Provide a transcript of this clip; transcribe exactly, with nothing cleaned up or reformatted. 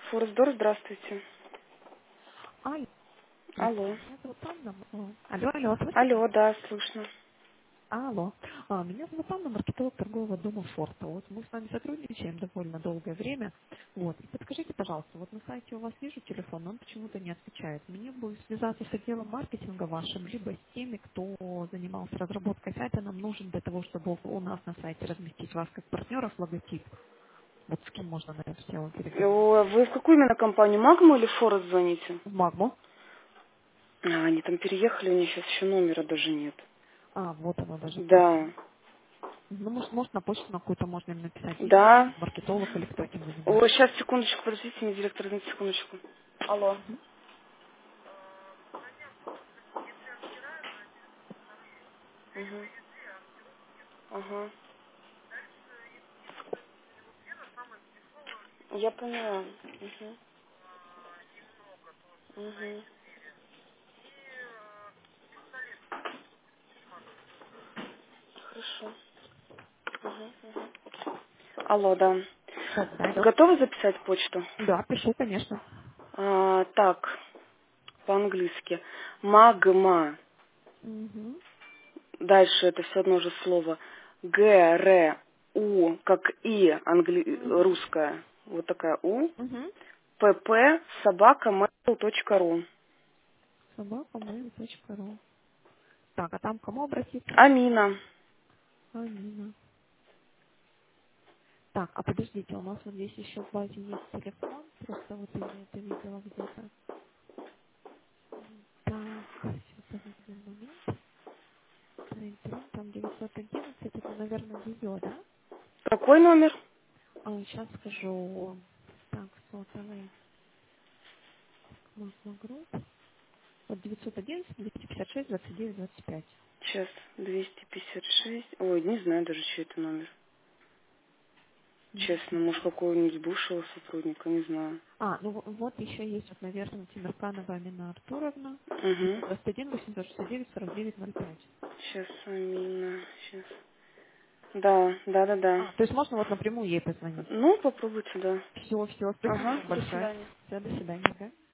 Форсдор, здравствуйте. Алло, здравствуйте. Алло. Меня зовут Анна. О, Алло, алло, слышите? Алло, да, слышно. Алло. А, меня зовут Анна, маркетолог торгового дома Форта. Вот мы с вами сотрудничаем довольно долгое время. Вот. И подскажите, пожалуйста, вот на сайте у вас вижу телефон, но он почему-то не отвечает. Мне бы связаться с отделом маркетинга вашим, либо с теми, кто занимался разработкой сайта. Нам нужен для того, чтобы у нас на сайте разместить вас как партнеров логотип. Вот с кем можно на эту тему переговорить? О, Вы в какую именно компанию, Магму или Форест звоните? В Магму. А, они там переехали, у них сейчас еще номера даже нет. А, вот оно даже как. Да, Ну, может, может, на почту на какую-то можно им написать. Или да. маркетолог, или кто этим О, занимается. сейчас, секундочку, подождите, мне директор, одну секундочку. Алло. Мгм. Угу. Ага. Я поняла. Угу. Угу. Хорошо. Алло, да. Да, да, алло. Готовы записать почту? Да, пишу, конечно. А, так, по-английски. Магма. Угу. Дальше это все одно же слово. Г, Р, У, как И, англи... Угу. русская. Вот такая У. Угу. П П, собака, mail точка ру. Собака mail.ru. Так, а там к кому обратиться? Амина. Амина. Так, а подождите, у нас вот здесь еще в базе есть телефон. Просто вот я это видела где-то. Так, сейчас один момент. Трин-трин, там девятьсот одиннадцать, это, наверное, ее, да? Какой номер? А, сейчас скажу. Так, сотовый. Магма Групп. Вот девятьсот одиннадцать, двести пятьдесят шесть, двадцать девять, двадцать пять. Сейчас, двести пятьдесят шесть. Ой, не знаю даже, чей это номер. Честно, может, какого-нибудь бывшего сотрудника, не знаю. А, ну в- вот еще есть, вот, наверное, Тимирканова Амина Артуровна. Угу. девятьсот двадцать один, восемьсот шестьдесят девять, сорок девять, ноль пять. Сейчас, Амина. Сейчас. Да, да, да, да. А, то есть можно вот напрямую ей позвонить. Ну, попробуйте, да. Все, все, спасибо Ага, вам до большое. свидания. Все, до свидания, да?